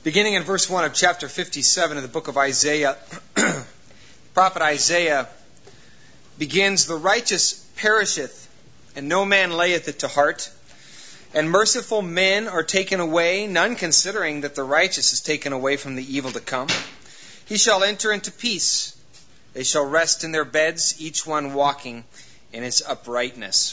Beginning in verse 1 of chapter 57 of the book of Isaiah, prophet Isaiah begins, "The righteous perisheth, and no man layeth it to heart. And merciful men are taken away, none considering that the righteous is taken away from the evil to come. He shall enter into peace. They shall rest in their beds, each one walking in his uprightness."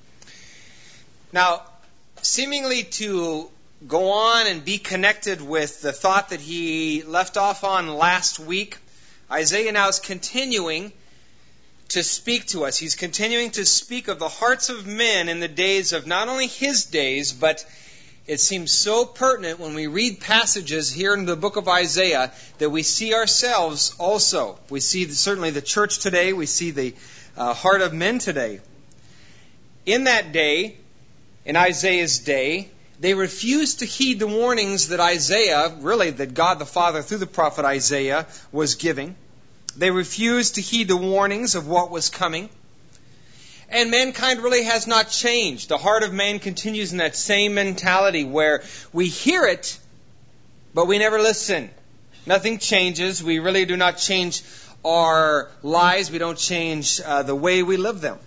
Now, seemingly to go on and be connected with the thought that he left off on last week, Isaiah now is continuing to speak to us. He's continuing to speak of the hearts of men in the days of not only his days, but it seems so pertinent when we read passages here in the book of Isaiah that we see ourselves also. We see certainly the church today. We see the heart of men today. In that day, in Isaiah's day, they refused to heed the warnings that Isaiah, really that God the Father through the prophet Isaiah was giving. They refused to heed the warnings of what was coming. And mankind really has not changed. The heart of man continues in that same mentality where we hear it, but we never listen. Nothing changes. We really do not change our lives. We don't change the way we live them.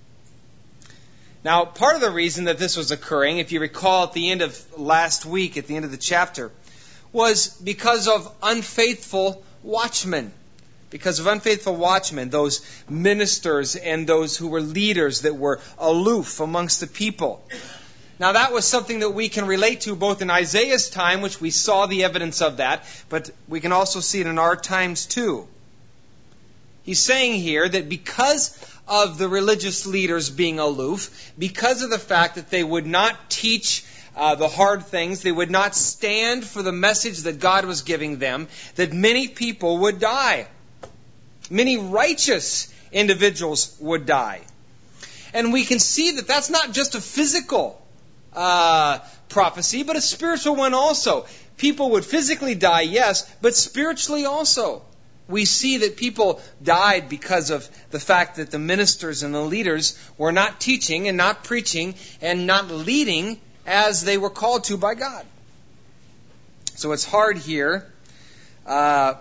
Now, part of the reason that this was occurring, if you recall at the end of last week, at the end of the chapter, was because of unfaithful watchmen. Because of unfaithful watchmen, those ministers and those who were leaders that were aloof amongst the people. Now, that was something that we can relate to both in Isaiah's time, which we saw the evidence of that, but we can also see it in our times too. He's saying here that because of the religious leaders being aloof, because of the fact that they would not teach the hard things, they would not stand for the message that God was giving them, that many people would die. Many righteous individuals would die. And we can see that that's not just a physical prophecy, but a spiritual one also. People would physically die, yes, but spiritually also. We see that people died because of the fact that the ministers and the leaders were not teaching and not preaching and not leading as they were called to by God. So it's hard here to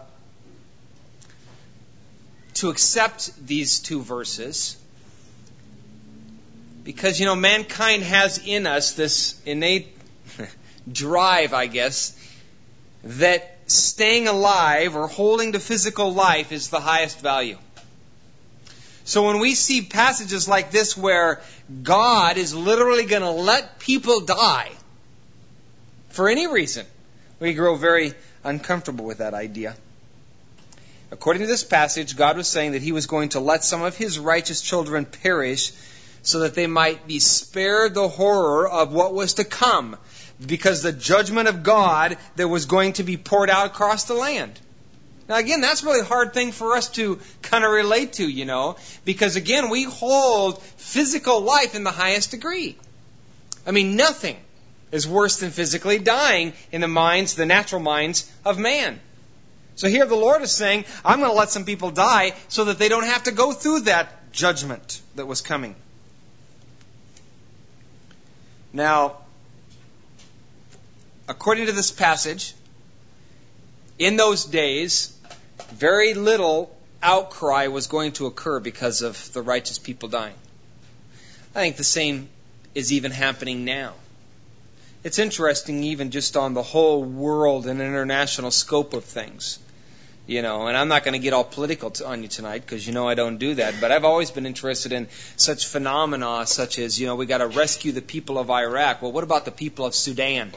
accept these two verses because, mankind has in us this innate drive, I guess, that staying alive or holding to physical life is the highest value. So when we see passages like this where God is literally going to let people die for any reason, we grow very uncomfortable with that idea. According to this passage, God was saying that He was going to let some of His righteous children perish so that they might be spared the horror of what was to come, because the judgment of God that was going to be poured out across the land. Now again, that's really a hard thing for us to kind of relate to, because again, we hold physical life in the highest degree. I mean, nothing is worse than physically dying in the natural minds of man. So here the Lord is saying, I'm going to let some people die so that they don't have to go through that judgment that was coming. Now, according to this passage, in those days, very little outcry was going to occur because of the righteous people dying. I think the same is even happening now. It's interesting even just on the whole world and international scope of things. And I'm not going to get all political on you tonight because I don't do that. But I've always been interested in such phenomena such as, we got to rescue the people of Iraq. Well, what about the people of Sudan?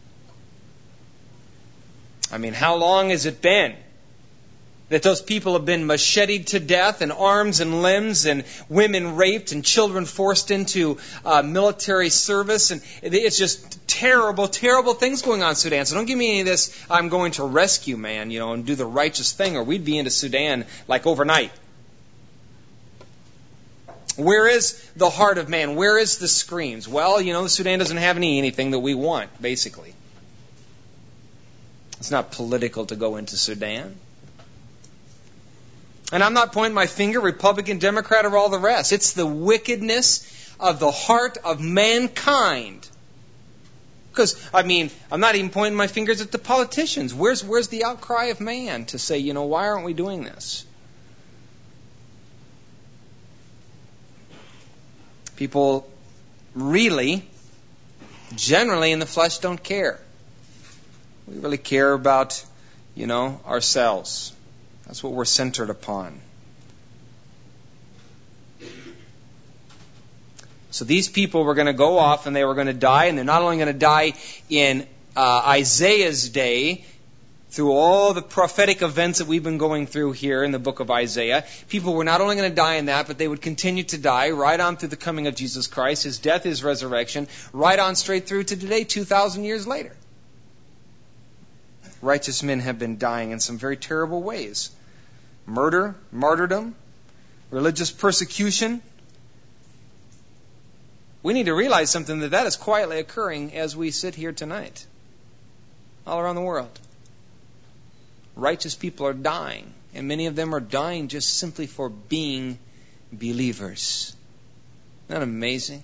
I mean, how long has it been that those people have been macheted to death and arms and limbs and women raped and children forced into military service? And it's just terrible, terrible things going on in Sudan. So don't give me any of this, I'm going to rescue man, and do the righteous thing, or we'd be into Sudan like overnight. Where is the heart of man? Where is the screams? Well, Sudan doesn't have anything that we want, basically. It's not political to go into Sudan. And I'm not pointing my finger, Republican, Democrat, or all the rest. It's the wickedness of the heart of mankind Because, I'm not even pointing my fingers at the politicians. Where's the outcry of man to say, why aren't we doing this? People really, generally in the flesh, don't care. We really care about, ourselves. That's what we're centered upon. So these people were going to go off and they were going to die, and they're not only going to die in Isaiah's day, through all the prophetic events that we've been going through here in the book of Isaiah. People were not only going to die in that, but they would continue to die right on through the coming of Jesus Christ, His death, His resurrection, right on straight through to today, 2,000 years later. Righteous men have been dying in some very terrible ways. Murder, martyrdom, religious persecution. We need to realize something, that is quietly occurring as we sit here tonight, all around the world. Righteous people are dying, and many of them are dying just simply for being believers. Isn't that amazing?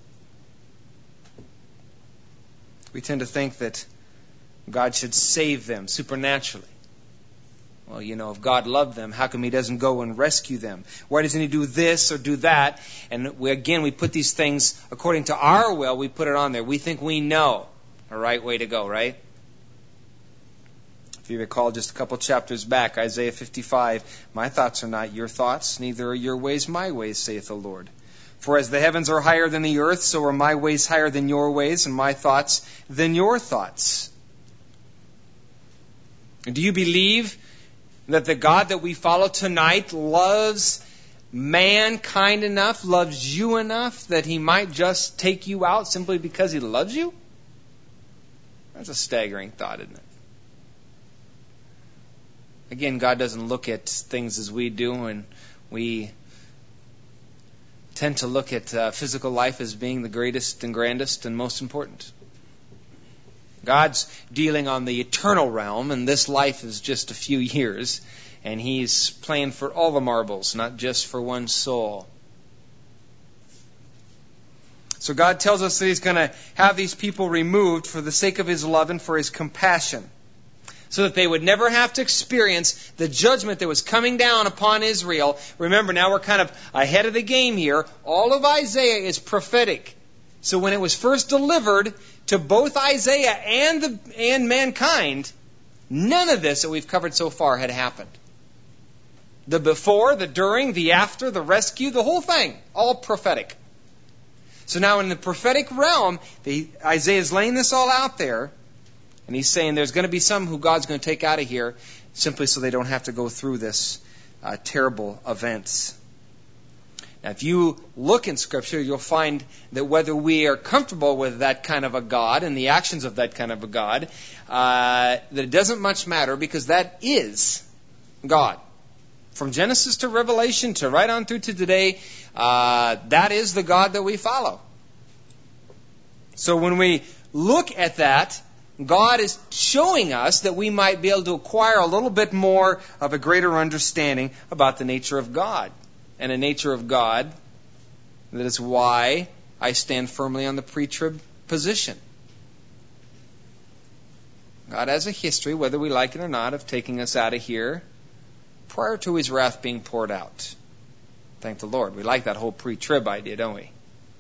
We tend to think that God should save them supernaturally. Well, if God loved them, how come He doesn't go and rescue them? Why doesn't He do this or do that? And we put these things according to our will. We put it on there. We think we know a right way to go, right? If you recall just a couple chapters back, Isaiah 55, my thoughts are not your thoughts, neither are your ways my ways, saith the Lord. For as the heavens are higher than the earth, so are my ways higher than your ways, and my thoughts than your thoughts. Do you believe that the God that we follow tonight loves mankind enough, loves you enough, that He might just take you out simply because He loves you? That's a staggering thought, isn't it? Again, God doesn't look at things as we do, and we tend to look at physical life as being the greatest and grandest and most important. God's dealing on the eternal realm, and this life is just a few years, and He's playing for all the marbles, not just for one soul. So God tells us that He's going to have these people removed for the sake of His love and for His compassion, so that they would never have to experience the judgment that was coming down upon Israel. Remember, now we're kind of ahead of the game here. All of Isaiah is prophetic. So when it was first delivered to both Isaiah and mankind, none of this that we've covered so far had happened. The before, the during, the after, the rescue, the whole thing, all prophetic. So now in the prophetic realm, Isaiah is laying this all out there, and he's saying there's going to be some who God's going to take out of here simply so they don't have to go through this terrible events. Now, if you look in Scripture, you'll find that whether we are comfortable with that kind of a God and the actions of that kind of a God, that it doesn't much matter, because that is God. From Genesis to Revelation to right on through to today, that is the God that we follow. So when we look at that, God is showing us that we might be able to acquire a little bit more of a greater understanding about the nature of God. And a nature of God, that is why I stand firmly on the pre-trib position. God has a history, whether we like it or not, of taking us out of here prior to His wrath being poured out. Thank the Lord. We like that whole pre-trib idea, don't we?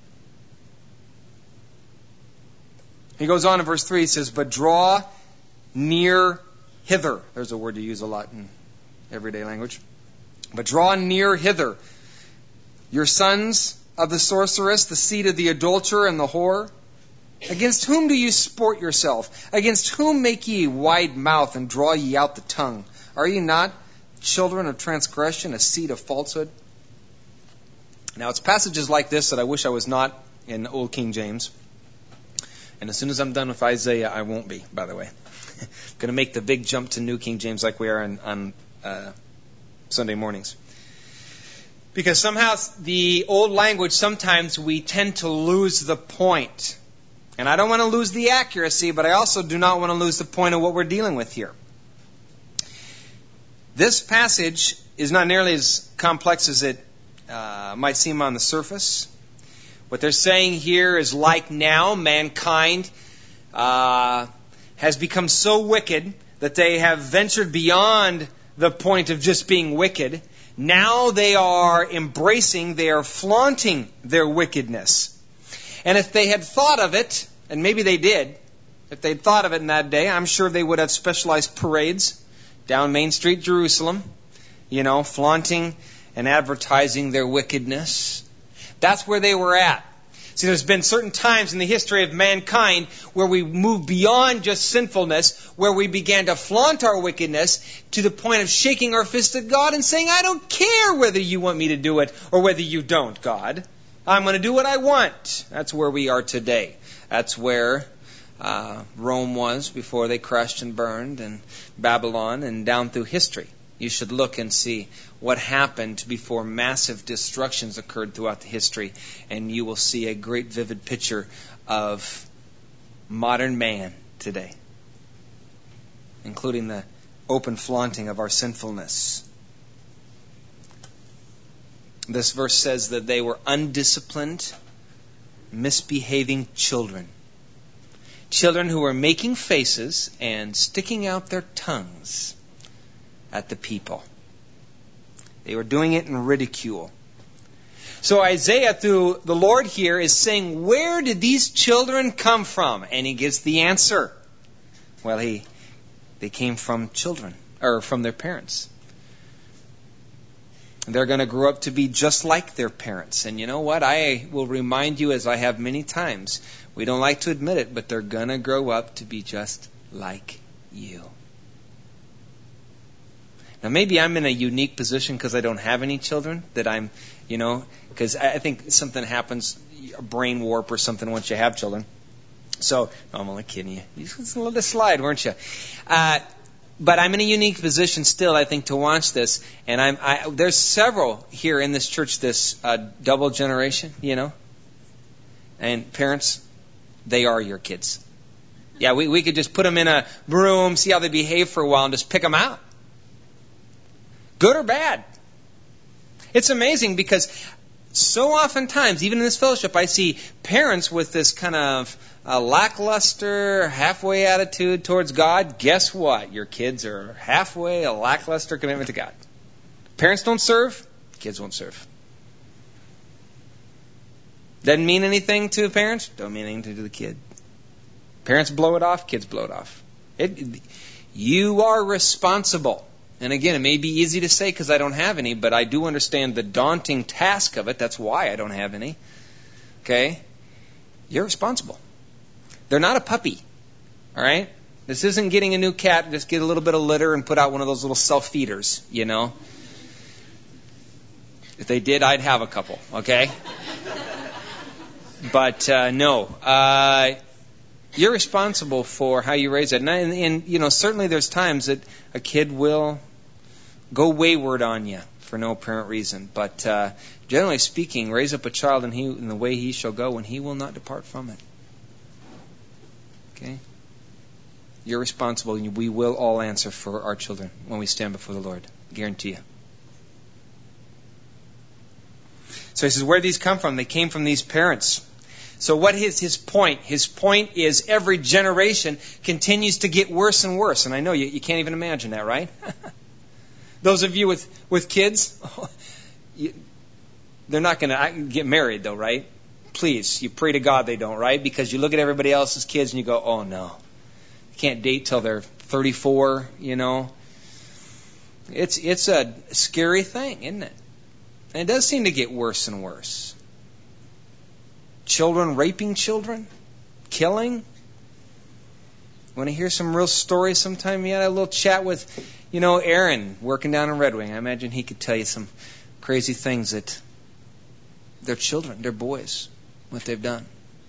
He goes on in verse 3, he says, but draw near hither. There's a word you use a lot in everyday language. But draw near hither, your sons of the sorceress, the seed of the adulterer and the whore. Against whom do you sport yourself? Against whom make ye wide mouth and draw ye out the tongue? Are ye not children of transgression, a seed of falsehood? Now, it's passages like this that I wish I was not in Old King James. And as soon as I'm done with Isaiah, I won't be, by the way. I'm going to make the big jump to New King James like we are on Sunday mornings. Because somehow the old language, sometimes we tend to lose the point. And I don't want to lose the accuracy, but I also do not want to lose the point of what we're dealing with here. This passage is not nearly as complex as it might seem on the surface. What they're saying here is, like now, mankind has become so wicked that they have ventured beyond the point of just being wicked. Now they are embracing, they are flaunting their wickedness. And if they had thought of it, and maybe they did, if they'd thought of it in that day, I'm sure they would have specialized parades down Main Street, Jerusalem, flaunting and advertising their wickedness. That's where they were at. See, there's been certain times in the history of mankind where we moved beyond just sinfulness, where we began to flaunt our wickedness to the point of shaking our fist at God and saying, I don't care whether you want me to do it or whether you don't, God. I'm going to do what I want. That's where we are today. That's where Rome was before they crashed and burned, and Babylon, and down through history. You should look and see what happened before massive destructions occurred throughout the history, and you will see a great vivid picture of modern man today, including the open flaunting of our sinfulness. This verse says that they were undisciplined, misbehaving children. Children who were making faces and sticking out their tongues at the people. They were doing it in ridicule. So Isaiah, through the Lord here, is saying, where did these children come from? And he gives the answer. Well, they came from children, or from their parents. They're going to grow up to be just like their parents. And you know what? I will remind you, as I have many times, we don't like to admit it, but they're going to grow up to be just like you. Now, maybe I'm in a unique position because I don't have any children, that I'm, because I think something happens, a brain warp or something once you have children. So, no, I'm only kidding you. You just let it slide, weren't you? But I'm in a unique position still, I think, to watch this. And there's several here in this church, this double generation, And parents, they are your kids. Yeah, we could just put them in a room, see how they behave for a while, and just pick them out. Good or bad. It's amazing because so oftentimes, even in this fellowship, I see parents with this kind of lackluster, halfway attitude towards God. Guess what? Your kids are halfway a lackluster commitment to God. Parents don't serve, kids won't serve. Doesn't mean anything to the parents, don't mean anything to the kid. Parents blow it off, kids blow it off. You are responsible. And again, it may be easy to say because I don't have any, but I do understand the daunting task of it. That's why I don't have any. Okay? You're responsible. They're not a puppy. All right? This isn't getting a new cat, just get a little bit of litter and put out one of those little self-feeders, If they did, I'd have a couple, okay? But no. You're responsible for how you raise it. And certainly there's times that a kid will go wayward on you for no apparent reason. But generally speaking, raise up a child in the way he shall go, and he will not depart from it. Okay? You're responsible, and we will all answer for our children when we stand before the Lord. I guarantee you. So he says, where did these come from? They came from these parents. So what is his point? His point is every generation continues to get worse and worse. And I know you can't even imagine that, right? Those of you with kids, they're not going to get married though, right? Please, you pray to God they don't, right? Because you look at everybody else's kids and you go, oh no. You can't date till they're 34, It's a scary thing, isn't it? And it does seem to get worse and worse. Children raping children, killing. Want to hear some real stories sometime? You had a little chat with, Aaron working down in Red Wing. I imagine he could tell you some crazy things that their children, their boys, what they've done.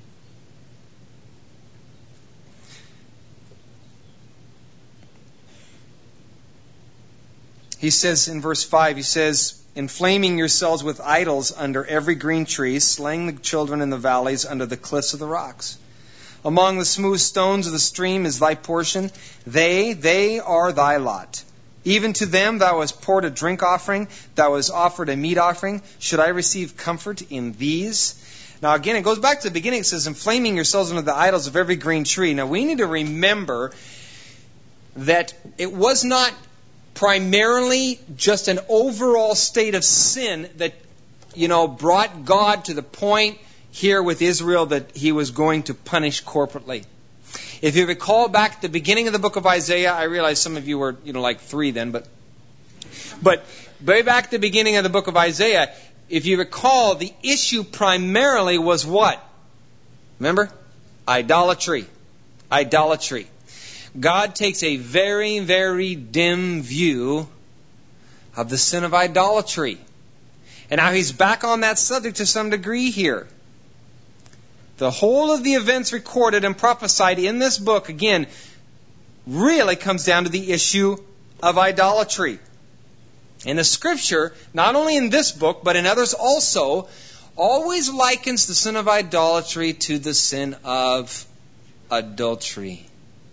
He says in verse 5, inflaming yourselves with idols under every green tree, slaying the children in the valleys under the cliffs of the rocks. Among the smooth stones of the stream is thy portion. They are thy lot. Even to them thou hast poured a drink offering, thou hast offered a meat offering. Should I receive comfort in these? Now again, it goes back to the beginning. It says, inflaming yourselves into the idols of every green tree. Now we need to remember that it was not primarily just an overall state of sin that, brought God to the point here with Israel that He was going to punish corporately. If you recall back at the beginning of the book of Isaiah, I realize some of you were, like 3 then, but way back at the beginning of the book of Isaiah, if you recall, the issue primarily was what? Remember? Idolatry. Idolatry. God takes a very, very dim view of the sin of idolatry. And now He's back on that subject to some degree here. The whole of the events recorded and prophesied in this book, again, really comes down to the issue of idolatry. And the Scripture, not only in this book, but in others also, always likens the sin of idolatry to the sin of adultery.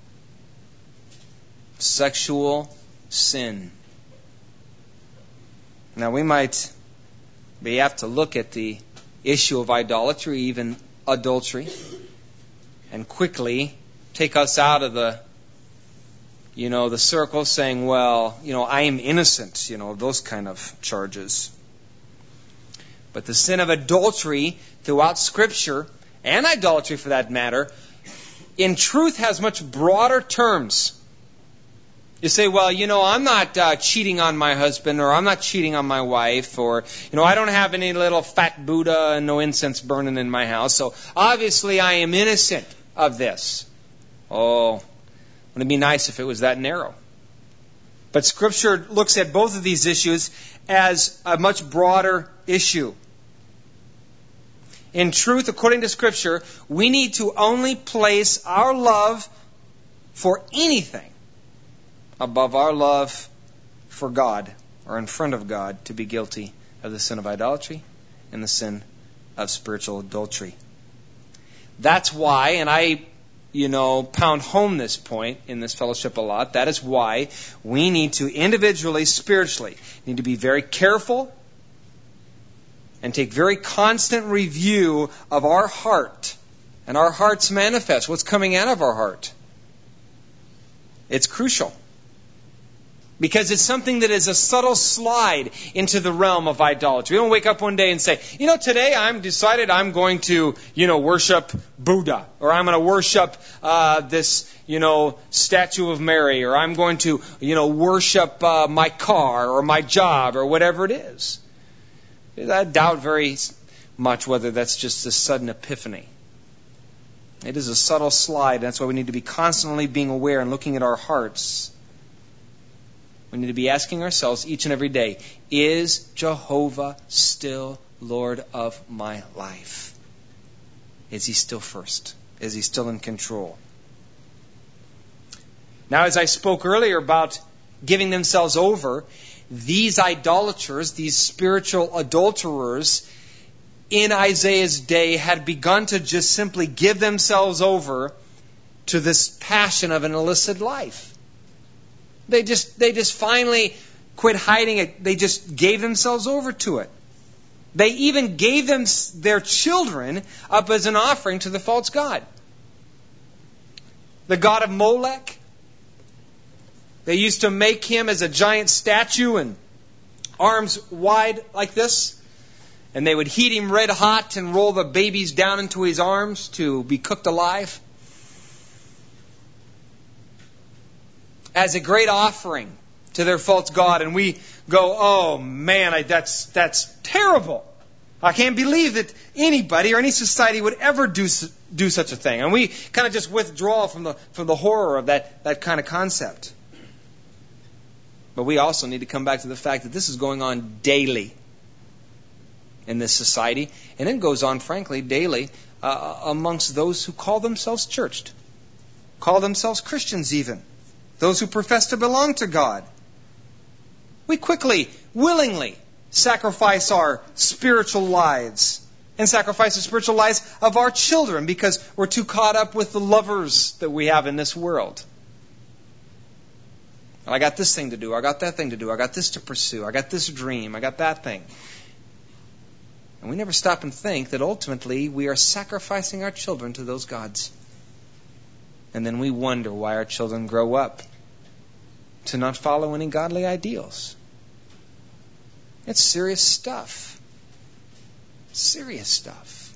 Sexual sin. Now we have to look at the issue of idolatry, even adultery, and quickly take us out of the circle saying, well, I am innocent, of those kind of charges. But the sin of adultery throughout Scripture, and idolatry for that matter, in truth has much broader terms. You say, well, I'm not cheating on my husband, or I'm not cheating on my wife, or, I don't have any little fat Buddha and no incense burning in my house, so obviously I am innocent of this. Oh, wouldn't it be nice if it was that narrow? But Scripture looks at both of these issues as a much broader issue. In truth, according to Scripture, we need to only place our love for anything above our love for God, or in front of God, to be guilty of the sin of idolatry and the sin of spiritual adultery. That's why, and I, pound home this point in this fellowship a lot, that is why we need to individually, spiritually, need to be very careful and take very constant review of our heart and our heart's manifest, what's coming out of our heart. It's crucial. Because it's something that is a subtle slide into the realm of idolatry. We don't wake up one day and say, today I'm decided I'm going to, worship Buddha. Or I'm going to worship this, statue of Mary. Or I'm going to, worship my car or my job or whatever it is. I doubt very much whether that's just a sudden epiphany. It is a subtle slide. That's why we need to be constantly being aware and looking at our hearts. We need to be asking ourselves each and every day, is Jehovah still Lord of my life? Is He still first? Is He still in control? Now, as I spoke earlier about giving themselves over, these idolaters, these spiritual adulterers in Isaiah's day had begun to just simply give themselves over to this passion of an illicit life. They just finally quit hiding it. They just gave themselves over to it. They even gave their children up as an offering to the false god. The god of Molech. They used to make him as a giant statue and arms wide like this. And they would heat him red hot and roll the babies down into his arms to be cooked alive. As a great offering to their false god, and we go, oh man, that's terrible. I can't believe that anybody or any society would ever do such a thing. And we kind of just withdraw from the horror of that kind of concept. But we also need to come back to the fact that this is going on daily in this society, and it goes on, frankly, daily amongst those who call themselves churched, call themselves Christians even. Those who profess to belong to God. We quickly, willingly sacrifice our spiritual lives and sacrifice the spiritual lives of our children because we're too caught up with the lovers that we have in this world. I got this thing to do. I got that thing to do. I got this to pursue. I got this dream. I got that thing. And we never stop and think that ultimately we are sacrificing our children to those gods. And then we wonder why our children grow up to not follow any godly ideals. It's serious stuff. Serious stuff.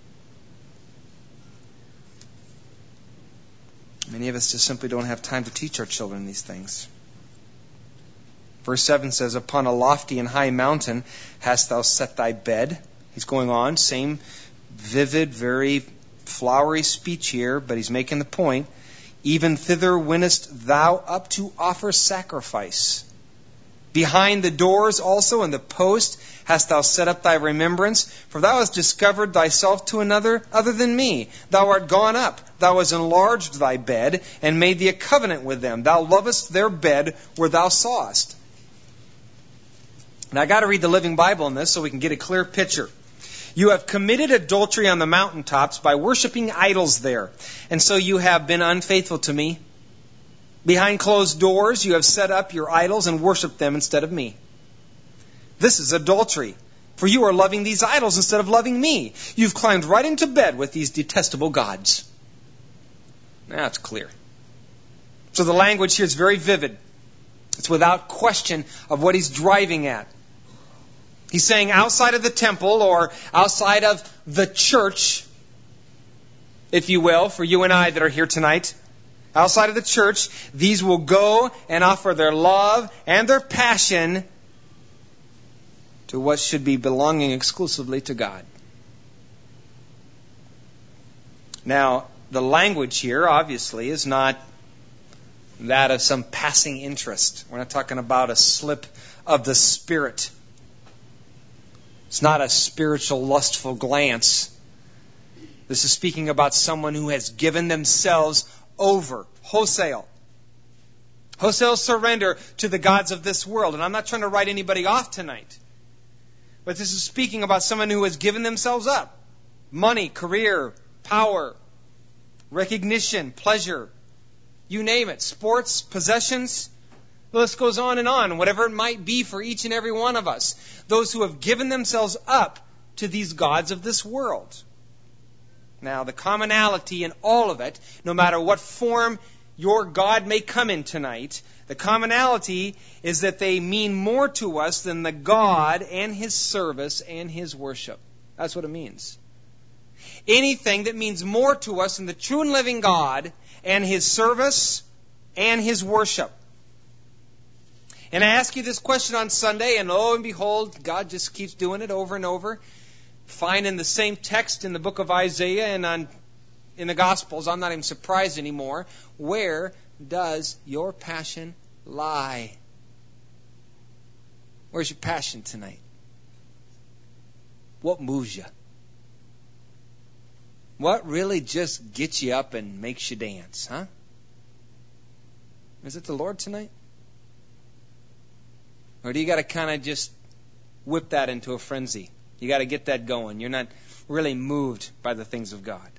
Many of us just simply don't have time to teach our children these things. Verse 7 says, upon a lofty and high mountain hast thou set thy bed. He's going on, same vivid, very flowery speech here, but he's making the point. Even thither wentest thou up to offer sacrifice. Behind the doors also and the post hast thou set up thy remembrance, for thou hast discovered thyself to another other than me. Thou art gone up, thou hast enlarged thy bed, and made thee a covenant with them. Thou lovest their bed where thou sawest. Now I got to read the Living Bible in this so we can get a clear picture. You have committed adultery on the mountaintops by worshiping idols there, and so you have been unfaithful to me. Behind closed doors you have set up your idols and worshipped them instead of me. This is adultery, for you are loving these idols instead of loving me. You've climbed right into bed with these detestable gods. Now it's clear. So the language here is very vivid. It's without question of what he's driving at. He's saying outside of the temple or outside of the church, if you will, for you and I that are here tonight, outside of the church, these will go and offer their love and their passion to what should be belonging exclusively to God. Now, the language here, obviously, is not that of some passing interest. We're not talking about a slip of the Spirit. It's not a spiritual, lustful glance. This is speaking about someone who has given themselves over, wholesale surrender to the gods of this world. And I'm not trying to write anybody off tonight. But this is speaking about someone who has given themselves up. Money, career, power, recognition, pleasure, you name it. Sports, possessions. The list goes on and on, whatever it might be for each and every one of us. Those who have given themselves up to these gods of this world. Now, the commonality in all of it, no matter what form your God may come in tonight, the commonality is that they mean more to us than the God and His service and His worship. That's what it means. Anything that means more to us than the true and living God and His service and His worship. And I ask you this question on Sunday, and lo and behold, God just keeps doing it over and over. Find in the same text in the book of Isaiah and in the Gospels, I'm not even surprised anymore. Where does your passion lie? Where's your passion tonight? What moves you? What really just gets you up and makes you dance, huh? Is it the Lord tonight? Or do you got to kind of just whip that into a frenzy? You got to get that going. You're not really moved by the things of God.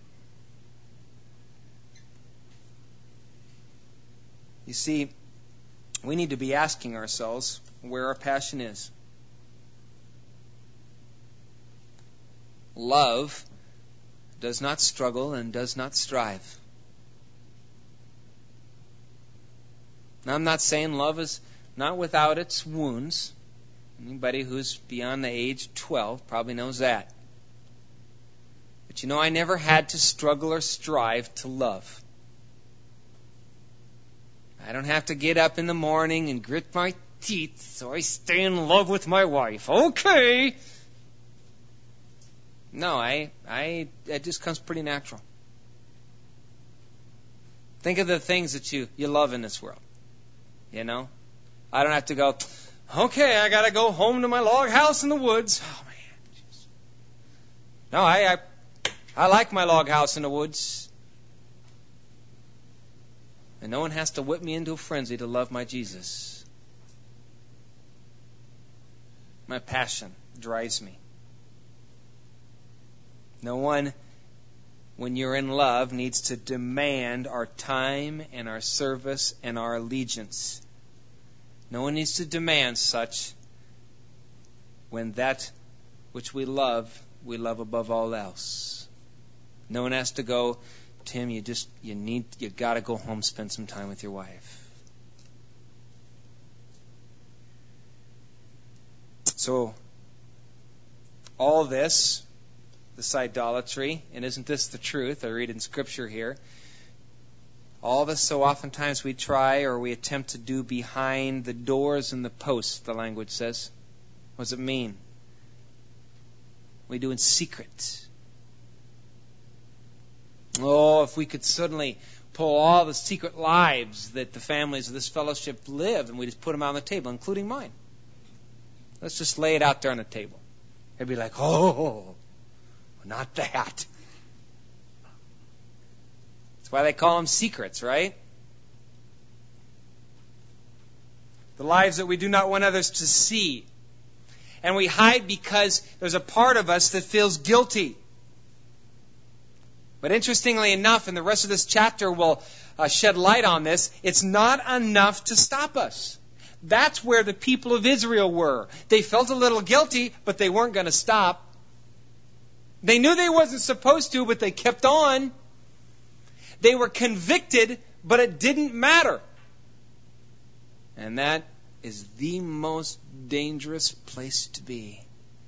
You see, we need to be asking ourselves where our passion is. Love does not struggle and does not strive. Now, I'm not saying love is not without its wounds. Anybody who's beyond the age of 12 probably knows that. But you know, I never had to struggle or strive to love. I don't have to get up in the morning and grit my teeth so I stay in love with my wife. Okay. No, it just comes pretty natural. Think of the things that you love in this world. You know? I don't have to go, okay, I got to go home to my log house in the woods. Oh, man. Jeez. No, I like my log house in the woods. And no one has to whip me into a frenzy to love my Jesus. My passion drives me. No one, when you're in love, needs to demand our time and our service and our allegiance. No one needs to demand such when that which we love above all else. No one has to go, Tim, you got to go home, spend some time with your wife. So, all this idolatry, and isn't this the truth? I read in Scripture here. All this, so oftentimes we try or we attempt to do behind the doors and the posts, the language says. What does it mean? We do in secret. Oh, if we could suddenly pull all the secret lives that the families of this fellowship live, and we just put them on the table, including mine. Let's just lay it out there on the table. They'd be like, oh, not that. That's why they call them secrets, right? The lives that we do not want others to see. And we hide because there's a part of us that feels guilty. But interestingly enough, and the rest of this chapter will shed light on this, it's not enough to stop us. That's where the people of Israel were. They felt a little guilty, but they weren't going to stop. They knew they wasn't supposed to, but they kept on. They were convicted, but it didn't matter. And that is the most dangerous place to be.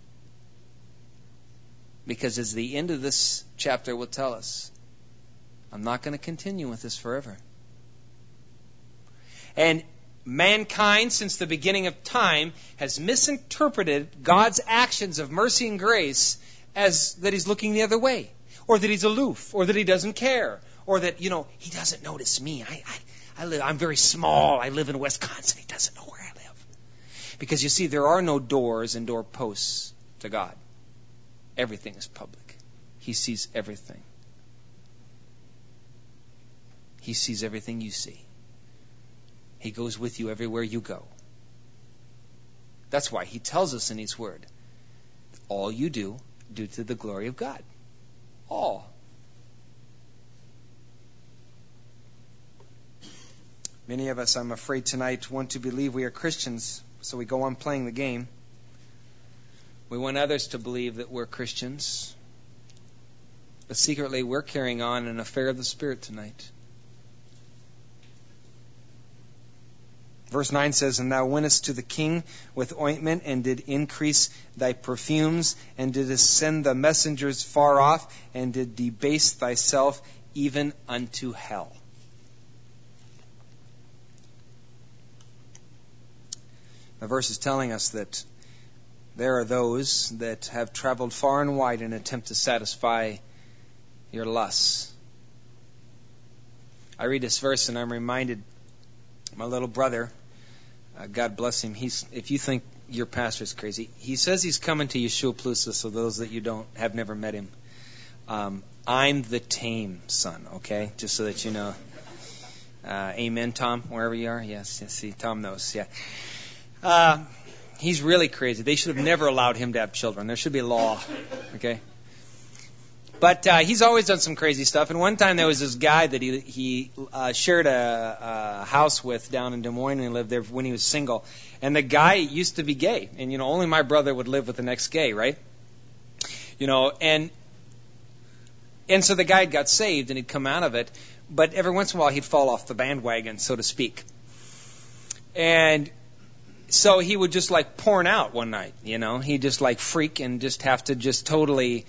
Because as the end of this chapter will tell us, I'm not going to continue with this forever. And mankind, since the beginning of time, has misinterpreted God's actions of mercy and grace as that He's looking the other way, or that He's aloof, or that He doesn't care, or that, He doesn't notice me. I'm very small. I live in Wisconsin. He doesn't know where I live. Because you see, there are no doors and doorposts to God. Everything is public. He sees everything. He sees everything you see. He goes with you everywhere you go. That's why He tells us in His Word, all you do to the glory of God. All. Many of us, I'm afraid tonight, want to believe we are Christians, so we go on playing the game. We want others to believe that we're Christians. But secretly, we're carrying on an affair of the Spirit tonight. Verse 9 says, And thou wentest to the king with ointment, and did increase thy perfumes, and didst send the messengers far off, and did debase thyself even unto hell. The verse is telling us that there are those that have traveled far and wide in an attempt to satisfy your lusts. I read this verse and I'm reminded, my little brother, God bless him, if you think your pastor's crazy, he says he's coming to Yeshua Plusa, so those that have never met him. I'm the tame son, okay? Just so that you know. Amen, Tom, wherever you are. Yes, see, Tom knows, yeah. He's really crazy. They should have never allowed him to have children. There should be a law. Okay? But he's always done some crazy stuff. And one time there was this guy that he shared a house with down in Des Moines, and he lived there when he was single. And the guy used to be gay. And, only my brother would live with the next gay, right? And so the guy got saved, and he'd come out of it. But every once in a while, he'd fall off the bandwagon, so to speak. And so he would just porn out one night, He'd just freak and just have to just totally,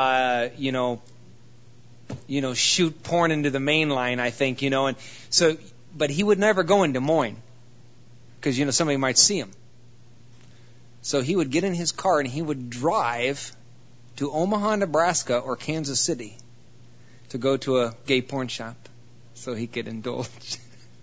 shoot porn into the main line, I think, and so, but he would never go in Des Moines because, somebody might see him. So he would get in his car and he would drive to Omaha, Nebraska or Kansas City to go to a gay porn shop so he could indulge.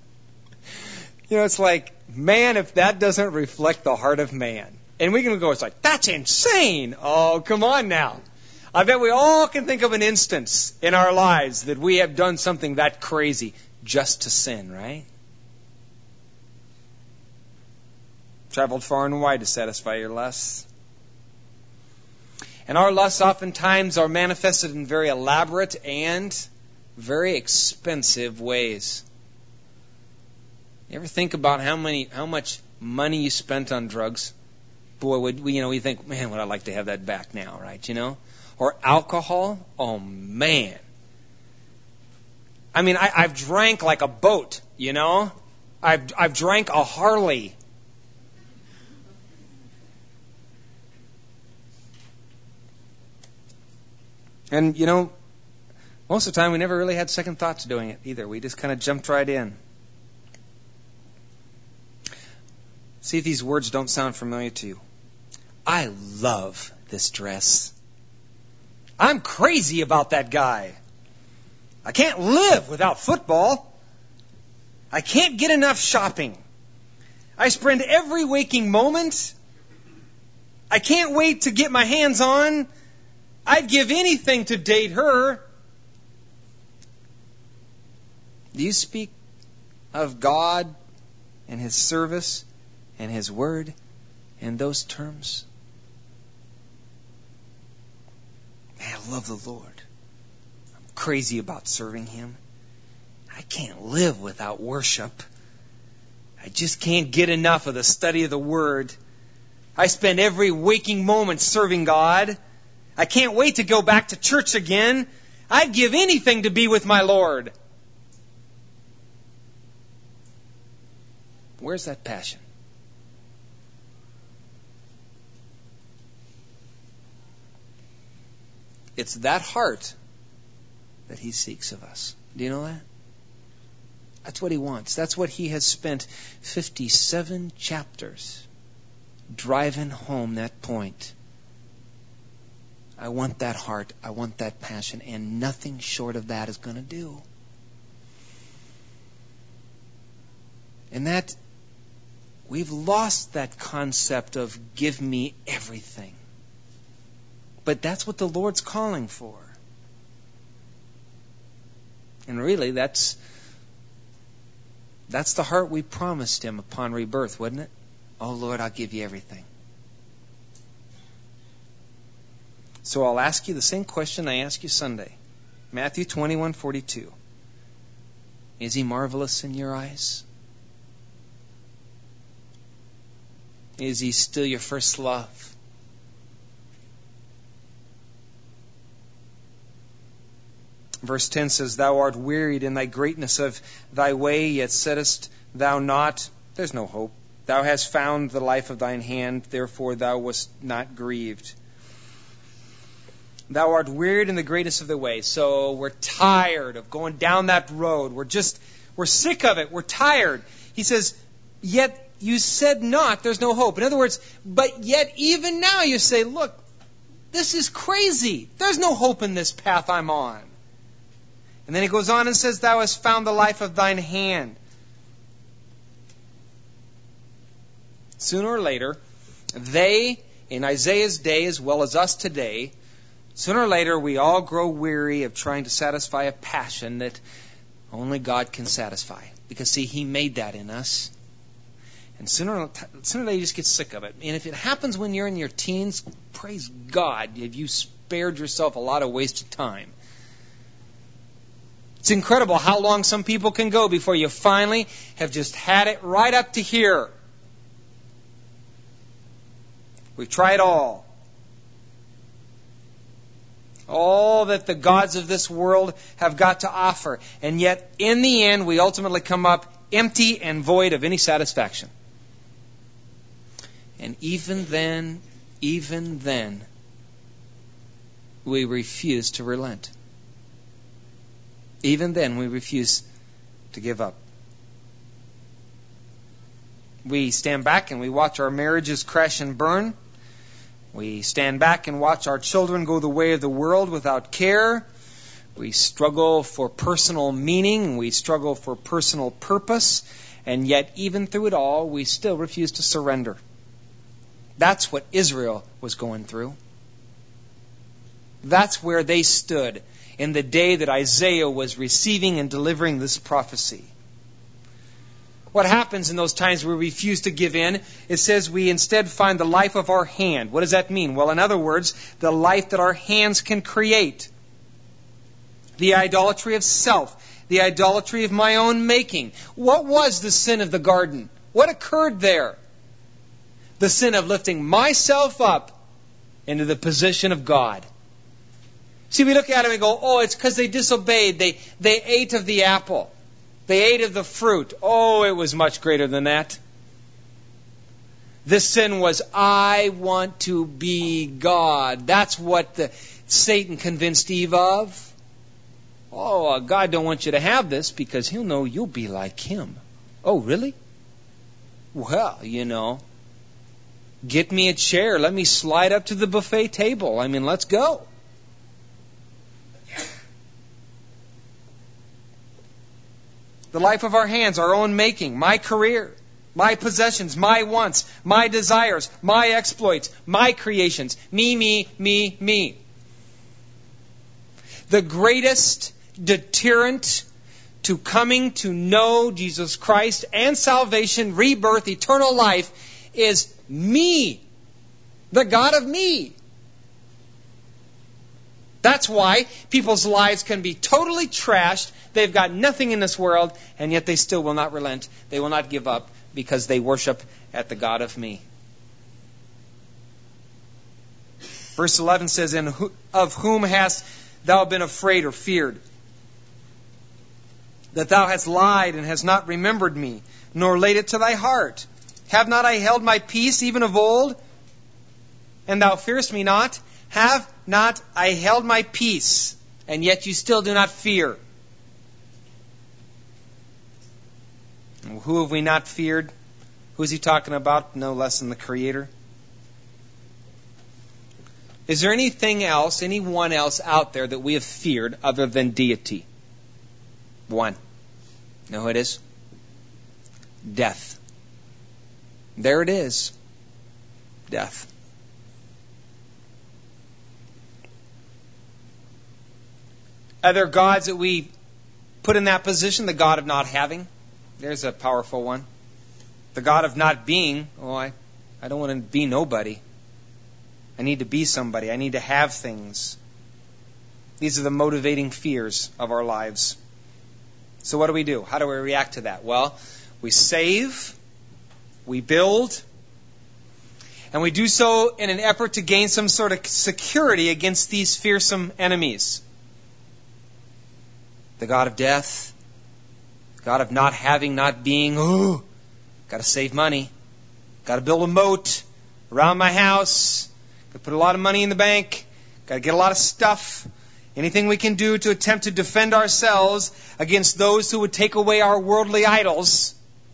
It's like, man, if that doesn't reflect the heart of man. And we can go, it's like, that's insane. Oh, come on now. I bet we all can think of an instance in our lives that we have done something that crazy just to sin, right? Traveled far and wide to satisfy your lusts. And our lusts oftentimes are manifested in very elaborate and very expensive ways. You ever think about how much money you spent on drugs? boy, we think, man, would I like to have that back now, right? Or alcohol, oh man. I mean, I've drank like a boat, I've drank a Harley. And, most of the time we never really had second thoughts doing it either. We just kind of jumped right in. See if these words don't sound familiar to you. I love this dress. I'm crazy about that guy. I can't live without football. I can't get enough shopping. I spend every waking moment. I can't wait to get my hands on. I'd give anything to date her. Do you speak of God and His service and His Word in those terms? Man, I love the Lord. I'm crazy about serving Him. I can't live without worship. I just can't get enough of the study of the Word. I spend every waking moment serving God. I can't wait to go back to church again. I'd give anything to be with my Lord. Where's that passion? It's that heart that He seeks of us. Do you know that? That's what He wants. That's what He has spent 57 chapters driving home that point. I want that heart. I want that passion. And nothing short of that is going to do. And that we've lost that concept of give me everything. But that's what the Lord's calling for. And really, that's the heart we promised Him upon rebirth, wasn't it? Oh, Lord, I'll give you everything. So I'll ask you the same question I asked you Sunday. Matthew 21:42. Is He marvelous in your eyes? Is He still your first love? Verse 10 says, Thou art wearied in thy greatness of thy way, yet saidst thou not, there's no hope. Thou hast found the life of thine hand, therefore thou wast not grieved. Thou art wearied in the greatness of the way. So we're tired of going down that road. We're sick of it. We're tired. He says, yet you said not, there's no hope. In other words, but yet even now you say, look, this is crazy. There's no hope in this path I'm on. And then he goes on and says, Thou hast found the life of thine hand. Sooner or later, they, in Isaiah's day as well as us today, sooner or later we all grow weary of trying to satisfy a passion that only God can satisfy. Because see, He made that in us. And sooner or later you just get sick of it. And if it happens when you're in your teens, praise God, have you spared yourself a lot of wasted time. It's incredible how long some people can go before you finally have just had it right up to here. We've tried all. All that the gods of this world have got to offer. And yet, in the end, we ultimately come up empty and void of any satisfaction. And even then, we refuse to relent. Even then, we refuse to give up. We stand back and we watch our marriages crash and burn. We stand back and watch our children go the way of the world without care. We struggle for personal meaning. We struggle for personal purpose. And yet, even through it all, we still refuse to surrender. That's what Israel was going through. That's where they stood in the day that Isaiah was receiving and delivering this prophecy. What happens in those times where we refuse to give in? It says we instead find the life of our hand. What does that mean? Well, in other words, the life that our hands can create. The idolatry of self. The idolatry of my own making. What was the sin of the garden? What occurred there? The sin of lifting myself up into the position of God. See, we look at it and we go, oh, it's because they disobeyed. They ate of the apple. They ate of the fruit. Oh, it was much greater than that. This sin was, I want to be God. That's what Satan convinced Eve of. Oh, God don't want you to have this because He'll know you'll be like Him. Oh, really? Well, get me a chair. Let me slide up to the buffet table. I mean, let's go. The life of our hands, our own making, my career, my possessions, my wants, my desires, my exploits, my creations. Me, me, me, me. The greatest deterrent to coming to know Jesus Christ and salvation, rebirth, eternal life is me. The God of me. That's why people's lives can be totally trashed. They've got nothing in this world, and yet they still will not relent. They will not give up because they worship at the God of me. Verse 11 says, of whom hast thou been afraid or feared? That thou hast lied and hast not remembered me, nor laid it to thy heart. Have not I held my peace even of old? And thou fearest me not? Have not I held my peace, and yet you still do not fear? Who have we not feared? Who is he talking about? No less than the Creator. Is there anything else, anyone else out there that we have feared other than deity? One. Know who it is? Death. There it is. Death. Other gods that we put in that position, the God of not having. There's a powerful one. The God of not being. Oh, I don't want to be nobody. I need to be somebody. I need to have things. These are the motivating fears of our lives. So what do? How do we react to that? Well, we save, we build, and we do so in an effort to gain some sort of security against these fearsome enemies. The God of death, God of not having, not being. Oh, got to save money. Got to build a moat around my house. Got to put a lot of money in the bank. Got to get a lot of stuff. Anything we can do to attempt to defend ourselves against those who would take away our worldly idols.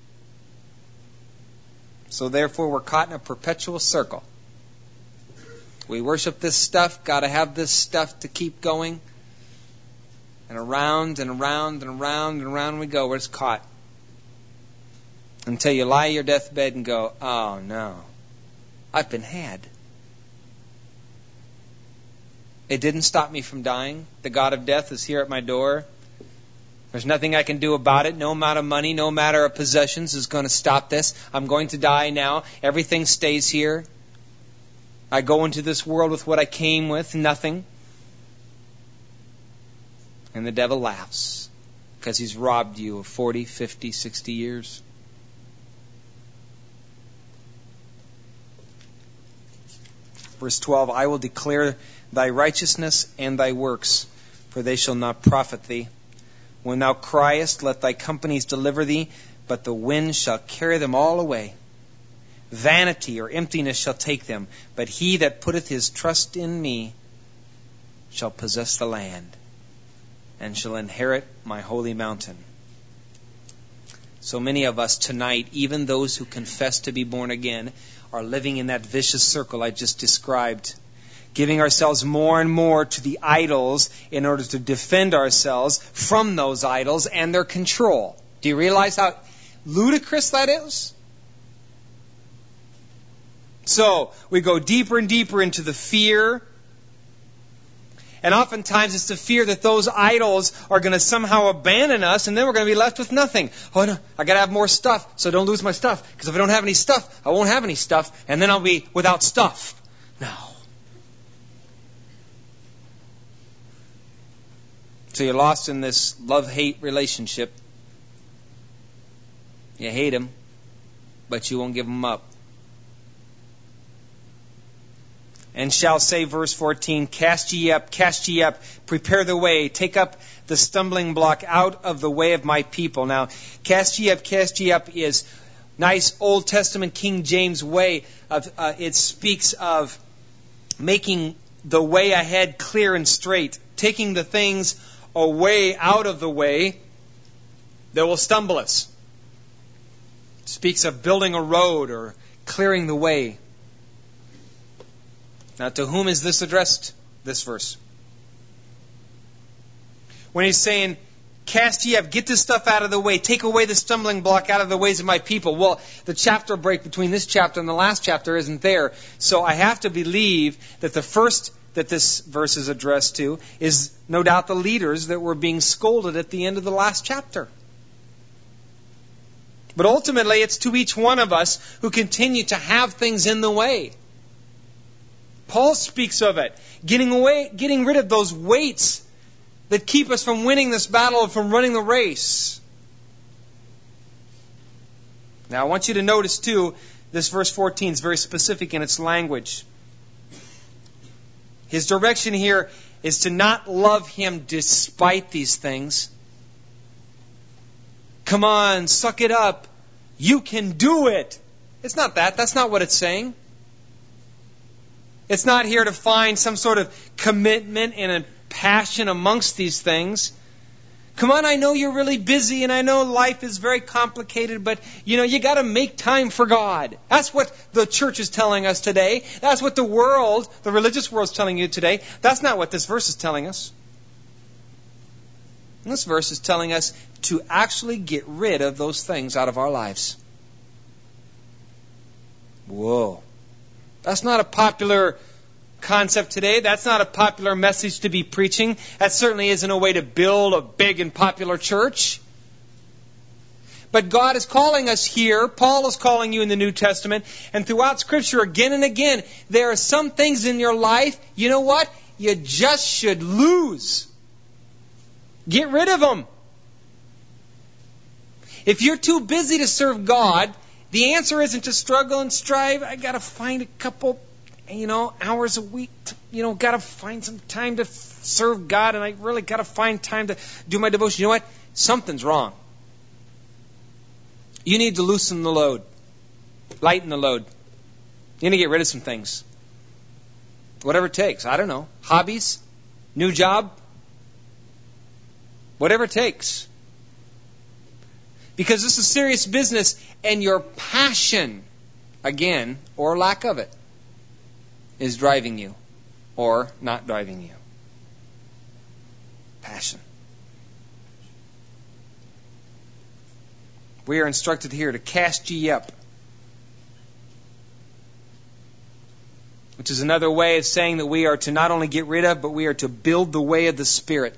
So therefore we're caught in a perpetual circle. We worship this stuff, got to have this stuff to keep going. And around and around and around and around we go. We're just caught. Until you lie on your deathbed and go, oh no, I've been had. It didn't stop me from dying. The God of death is here at my door. There's nothing I can do about it. No amount of money, no matter of possessions is going to stop this. I'm going to die now. Everything stays here. I go into this world with what I came with, nothing. And the devil laughs because he's robbed you of 40, 50, 60 years. Verse 12, I will declare thy righteousness and thy works, for they shall not profit thee. When thou criest, let thy companies deliver thee, but the wind shall carry them all away. Vanity or emptiness shall take them, but he that putteth his trust in me shall possess the land, and shall inherit my holy mountain. So many of us tonight, even those who confess to be born again, are living in that vicious circle I just described, giving ourselves more and more to the idols in order to defend ourselves from those idols and their control. Do you realize how ludicrous that is? So, we go deeper and deeper into the fear. And oftentimes it's the fear that those idols are going to somehow abandon us, and then we're going to be left with nothing. Oh no, I got to have more stuff, so don't lose my stuff. Because if I don't have any stuff, I won't have any stuff, and then I'll be without stuff. No. So you're lost in this love-hate relationship. You hate him, but you won't give him up. and shall say, verse 14, cast ye up, prepare the way, take up the stumbling block out of the way of my people. Now, cast ye up is nice Old Testament King James way of, it speaks of making the way ahead clear and straight, taking the things away out of the way that will stumble us. It speaks of building a road or clearing the way. Now, to whom is this addressed, this verse? When he's saying, cast ye up, get this stuff out of the way, take away the stumbling block out of the ways of my people. Well, the chapter break between this chapter and the last chapter isn't there. So I have to believe that the first that this verse is addressed to is no doubt the leaders that were being scolded at the end of the last chapter. But ultimately, it's to each one of us who continue to have things in the way. Paul speaks of it, getting rid of those weights that keep us from winning this battle and from running the race. Now, I want you to notice, too, this verse 14 is very specific in its language. His direction here is to not love him despite these things. Come on, suck it up. You can do it. It's not that. That's not what it's saying. It's not here to find some sort of commitment and a passion amongst these things. Come on, I know you're really busy and I know life is very complicated, but you got to make time for God. That's what the church is telling us today. That's what the world, the religious world, is telling you today. That's not what this verse is telling us. This verse is telling us to actually get rid of those things out of our lives. Whoa. That's not a popular concept today. That's not a popular message to be preaching. That certainly isn't a way to build a big and popular church. But God is calling us here. Paul is calling you in the New Testament. And throughout Scripture, again and again, there are some things in your life, you know what? You just should lose. Get rid of them. If you're too busy to serve God, the answer isn't to struggle and strive. I got to find a couple, hours a week. Got to find some time to serve God, and I really got to find time to do my devotion. You know what? Something's wrong. You need to loosen the load, lighten the load. You need to get rid of some things. Whatever it takes. I don't know. Hobbies, new job, whatever it takes. Because this is serious business, and your passion, again, or lack of it, is driving you or not driving you. Passion. We are instructed here to cast ye up, which is another way of saying that we are to not only get rid of, but we are to build the way of the Spirit.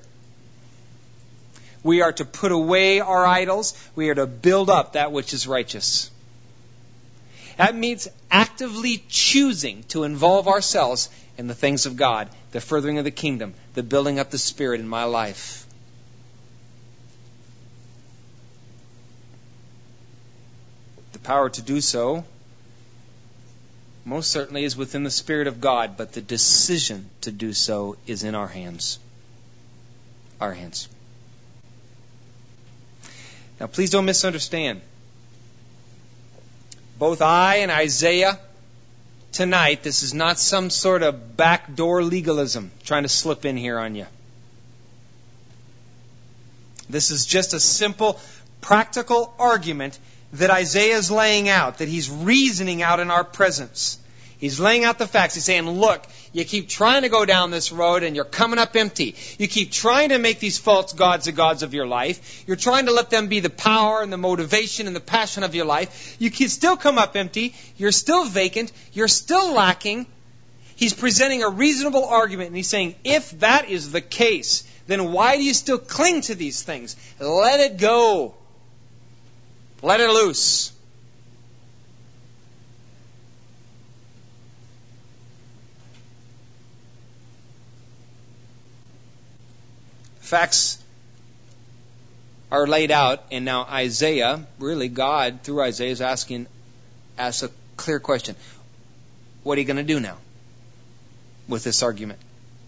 We are to put away our idols. We are to build up that which is righteous. That means actively choosing to involve ourselves in the things of God, the furthering of the kingdom, the building up the Spirit in my life. The power to do so most certainly is within the Spirit of God, but the decision to do so is in our hands. Our hands. Now, please don't misunderstand. Both I and Isaiah tonight, this is not some sort of backdoor legalism trying to slip in here on you. This is just a simple, practical argument that Isaiah is laying out, that he's reasoning out in our presence. He's laying out the facts. He's saying, look, you keep trying to go down this road and you're coming up empty. You keep trying to make these false gods the gods of your life. You're trying to let them be the power and the motivation and the passion of your life. You can still come up empty. You're still vacant. You're still lacking. He's presenting a reasonable argument, and he's saying, if that is the case, then why do you still cling to these things? Let it go. Let it loose. Facts are laid out, and now Isaiah, really God, through Isaiah, is asks a clear question. What are you going to do now? with this argument.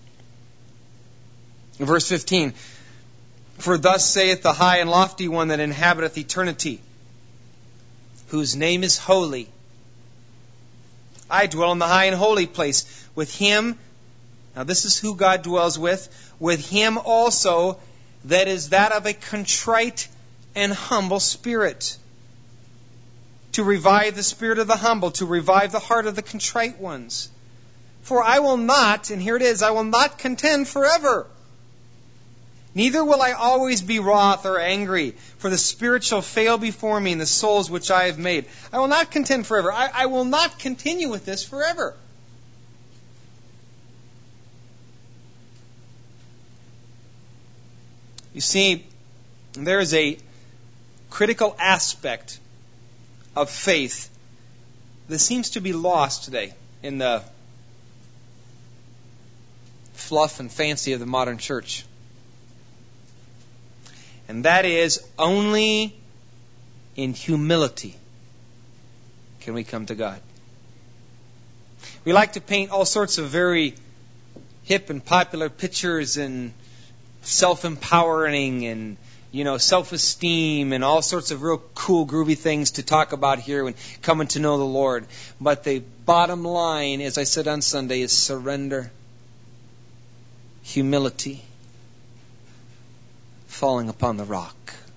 Verse 15, for thus saith the high and lofty one that inhabiteth eternity, whose name is holy. I dwell in the high and holy place with him. Now this is who God dwells with him also that is that of a contrite and humble spirit, to revive the spirit of the humble, to revive the heart of the contrite ones. For I will not, and here it is, I will not contend forever. Neither will I always be wroth or angry, for the spirit shall fail before me, and the souls which I have made. I will not contend forever. I will not continue with this forever. You see, there is a critical aspect of faith that seems to be lost today in the fluff and fancy of the modern church. And that is, only in humility can we come to God. We like to paint all sorts of very hip and popular pictures and self-empowering and, self-esteem and all sorts of real cool, groovy things to talk about here when coming to know the Lord. But the bottom line, as I said on Sunday, is surrender, humility, falling upon the rock.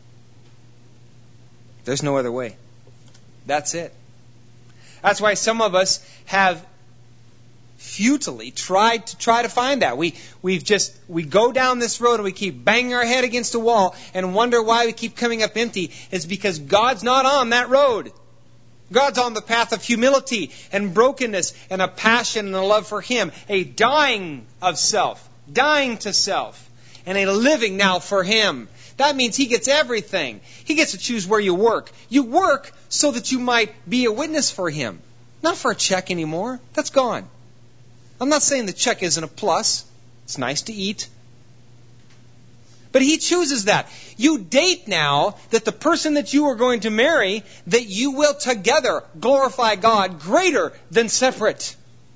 There's no other way. That's it. That's why some of us have futilely tried to find that. We go down this road and we keep banging our head against a wall and wonder why we keep coming up empty. It's because God's not on that road. God's on the path of humility and brokenness and a passion and a love for Him, a dying of self, dying to self, and a living now for Him. That means He gets everything. He gets to choose where you work. You work so that you might be a witness for Him. Not for a check anymore. That's gone. I'm not saying the check isn't a plus. It's nice to eat. But He chooses that. You date now that the person that you are going to marry, that you will together glorify God greater than separate.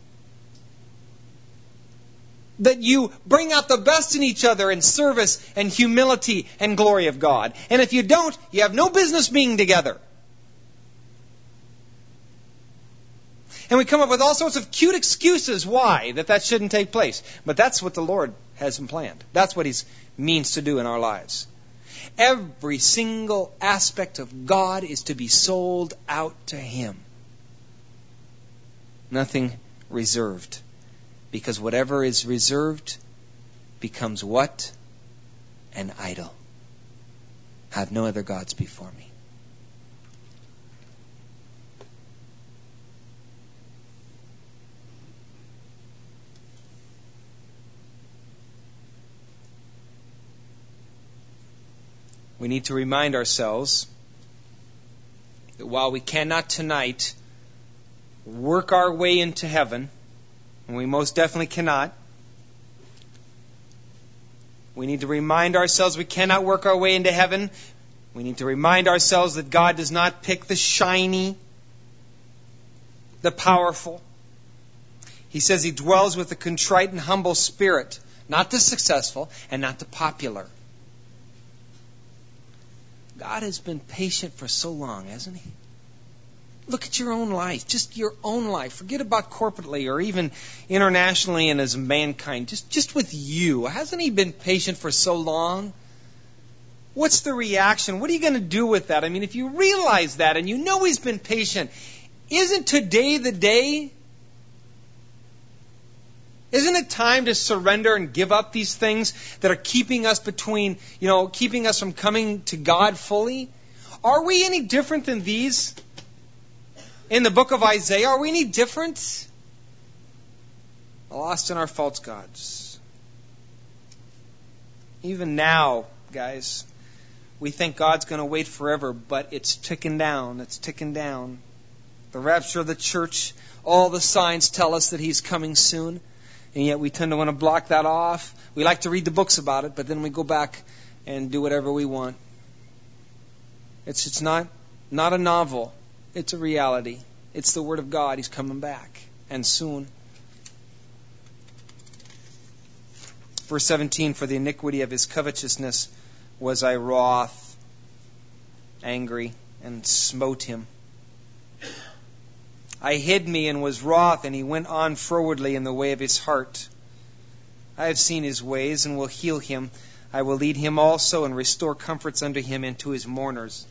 That you bring out the best in each other in service and humility and glory of God. And if you don't, you have no business being together. And we come up with all sorts of cute excuses why that shouldn't take place. But that's what the Lord has planned. That's what He means to do in our lives. Every single aspect of God is to be sold out to Him. Nothing reserved. Because whatever is reserved becomes what? An idol. Have no other gods before me. We need to remind ourselves that while we cannot tonight work our way into heaven, and we most definitely cannot, we need to remind ourselves we cannot work our way into heaven. We need to remind ourselves that God does not pick the shiny, the powerful. He says He dwells with a contrite and humble spirit, not the successful and not the popular. God has been patient for so long, hasn't He? Look at your own life, just your own life. Forget about corporately or even internationally and as mankind. Just with you. Hasn't He been patient for so long? What's the reaction? What are you going to do with that? I mean, if you realize that and you know He's been patient, isn't today the day? Isn't it time to surrender and give up these things that are keeping us keeping us from coming to God fully? Are we any different than these? In the book of Isaiah, are we any different? Lost in our false gods. Even now, guys, we think God's going to wait forever, but it's ticking down. It's ticking down. The rapture of the church, all the signs tell us that He's coming soon. And yet we tend to want to block that off. We like to read the books about it, but then we go back and do whatever we want. It's not a novel. It's a reality. It's the Word of God. He's coming back. And soon. Verse 17, for the iniquity of his covetousness was I wroth, angry, and smote him. I hid me and was wroth, and he went on frowardly in the way of his heart. I have seen his ways, and will heal him. I will lead him also, and restore comforts unto him and to his mourners.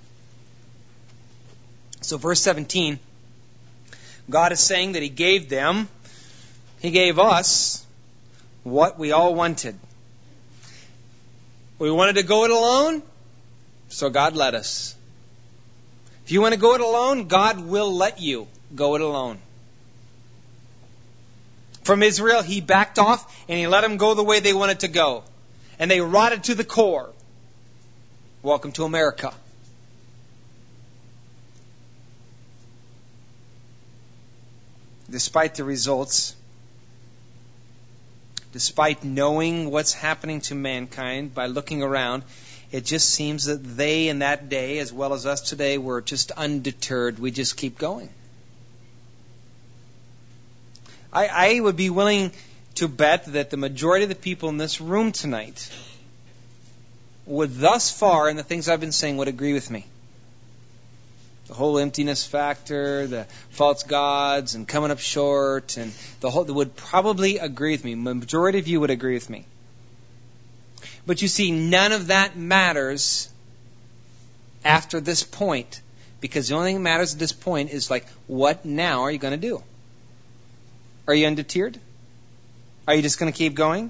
So verse 17, God is saying that He gave us what we all wanted. We wanted to go it alone, so God let us. If you want to go it alone, God will let you go it alone. From Israel, He backed off and He let them go the way they wanted to go. And they rotted to the core. Welcome to America. Despite the results, despite knowing what's happening to mankind by looking around, it just seems that they in that day, as well as us today, were just undeterred. We just keep going. I would be willing to bet that the majority of the people in this room tonight would thus far, in the things I've been saying, would agree with me. The whole emptiness factor, the false gods, and coming up short, and the whole, they would probably agree with me. The majority of you would agree with me. But you see, none of that matters after this point, because the only thing that matters at this point is like, what now are you going to do? Are you undeterred? Are you just going to keep going?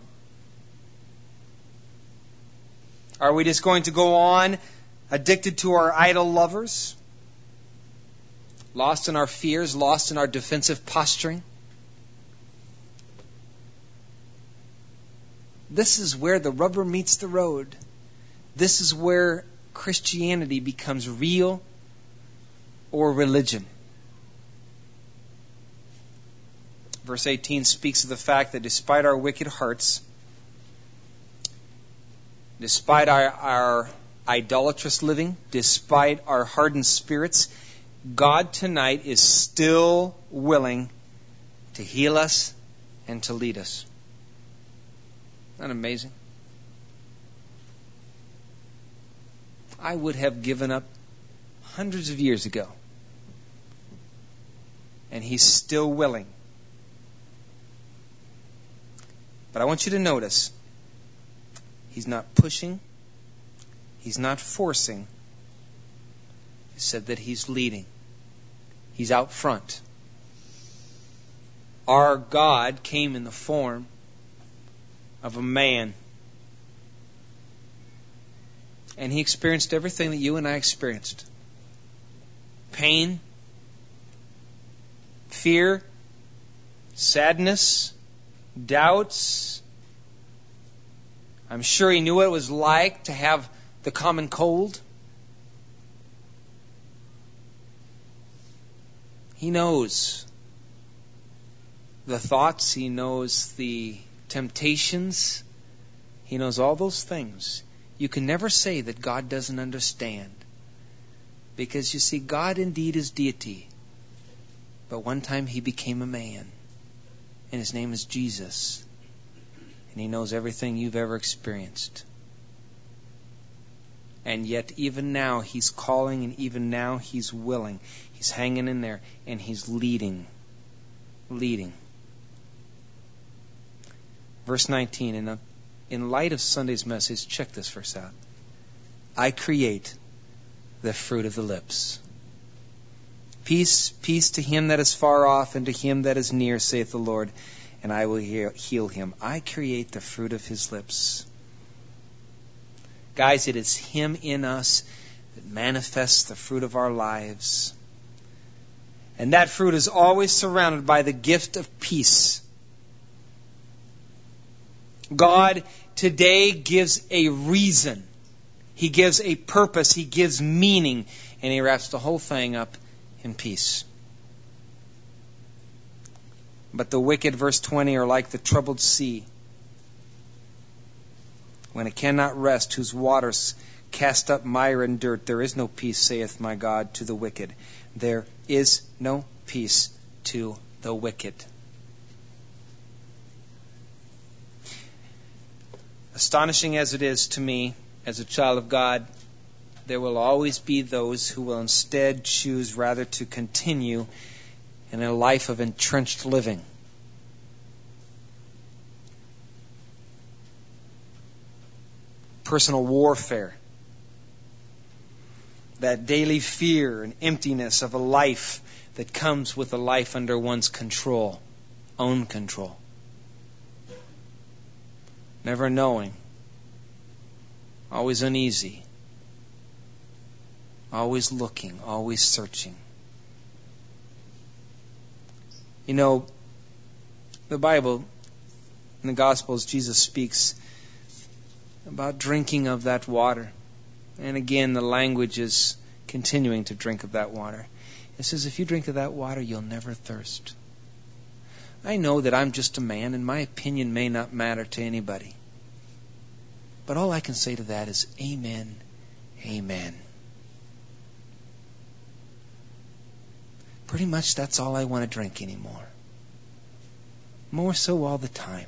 Are we just going to go on addicted to our idol lovers? Lost in our fears, lost in our defensive posturing? This is where the rubber meets the road. This is where Christianity becomes real or religion. Verse 18 speaks of the fact that despite our wicked hearts, despite our idolatrous living, despite our hardened spirits, God tonight is still willing to heal us and to lead us. Isn't that amazing? I would have given up hundreds of years ago. And He's still willing. But I want you to notice, He's not pushing. He's not forcing. He said that He's leading. He's out front. Our God came in the form of a man. And He experienced everything that you and I experienced. Pain, fear, sadness, doubts. I'm sure He knew what it was like to have the common cold. He knows the thoughts. He knows the temptations. He knows all those things. You can never say that God doesn't understand. Because you see, God indeed is deity. But one time He became a man. And His name is Jesus. And He knows everything you've ever experienced. And yet even now He's calling, and even now He's willing. He's hanging in there, and He's leading. Leading. Verse 19, in light of Sunday's message, check this verse out. I create the fruit of the lips. Peace, peace to him that is far off, and to him that is near, saith the Lord, and I will heal him. I create the fruit of His lips. Guys, it is Him in us that manifests the fruit of our lives. And that fruit is always surrounded by the gift of peace. God today gives a reason. He gives a purpose. He gives meaning. And He wraps the whole thing up in peace. But the wicked, verse 20, are like the troubled sea, when it cannot rest, whose waters cast up mire and dirt. There is no peace, saith my God, to the wicked. There is no peace to the wicked. astonishing as it is to me, as a child of God, there will always be those who will instead choose rather to continue in a life of entrenched living. Personal warfare. That daily fear and emptiness of a life that comes with a life under one's control, own control. Never knowing. Always uneasy. Always looking, always searching. You know, the Bible, in the Gospels, Jesus speaks about drinking of that water. And again, the language is continuing to drink of that water. It says, if you drink of that water, you'll never thirst. I know that I'm just a man, and my opinion may not matter to anybody. But all I can say to that is, amen, amen. Pretty much that's all I want to drink anymore. More so all the time.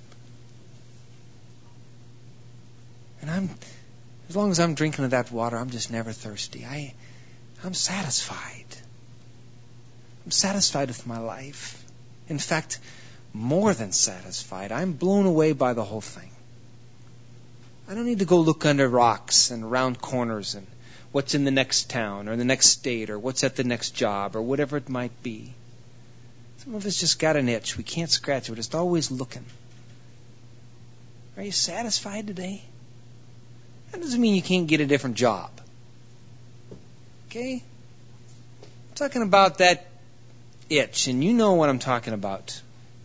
And as long as I'm drinking of that water, I'm just never thirsty. I'm satisfied. I'm satisfied with my life. In fact, more than satisfied. I'm blown away by the whole thing. I don't need to go look under rocks and around corners and what's in the next town or the next state or what's at the next job or whatever it might be. Some of us just got an itch. We can't scratch it. We're just always looking. Are you satisfied today? That doesn't mean you can't get a different job. Okay? I'm talking about that itch, and you know what I'm talking about.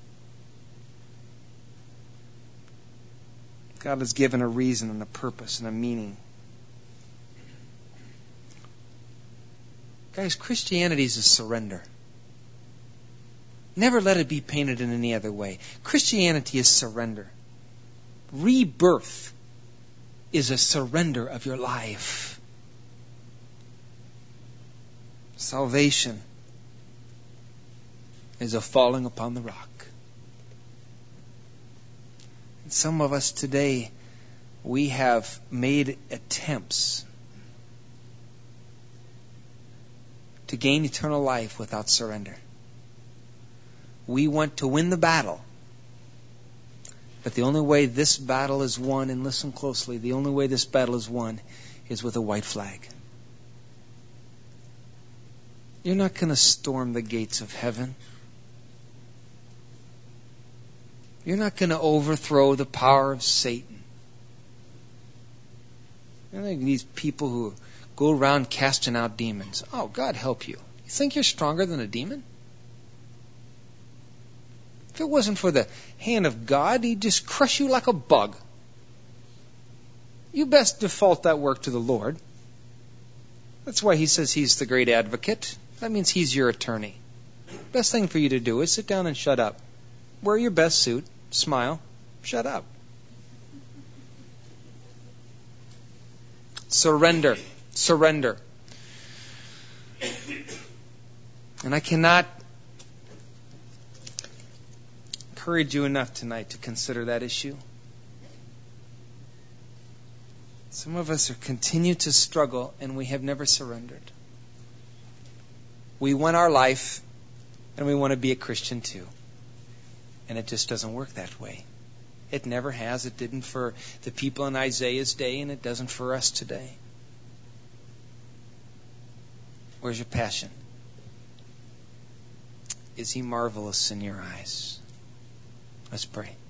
God has given a reason and a purpose and a meaning. Guys, Christianity is a surrender. Never let it be painted in any other way. Christianity is surrender. Rebirth is a surrender of your life. Salvation is a falling upon the rock. And some of us today, we have made attempts to gain eternal life without surrender. We want to win the battle. But the only way this battle is won, and listen closely, the only way this battle is won is with a white flag. You're not going to storm the gates of heaven. You're not going to overthrow the power of Satan. You know, these people who go around casting out demons. Oh, God help you. You think you're stronger than a demon? If it wasn't for the hand of God, He'd just crush you like a bug. You best default that work to the Lord. That's why He says He's the great advocate. That means He's your attorney. Best thing for you to do is sit down and shut up. Wear your best suit, smile, shut up. Surrender. Surrender. And I cannot encourage you enough tonight to consider that issue. Some of us are continue to struggle and we have never surrendered. We want our life and we want to be a Christian too. And it just doesn't work that way. It never has. It didn't for the people in Isaiah's day, and it doesn't for us today. Where's your passion? Is He marvelous in your eyes? Let's pray.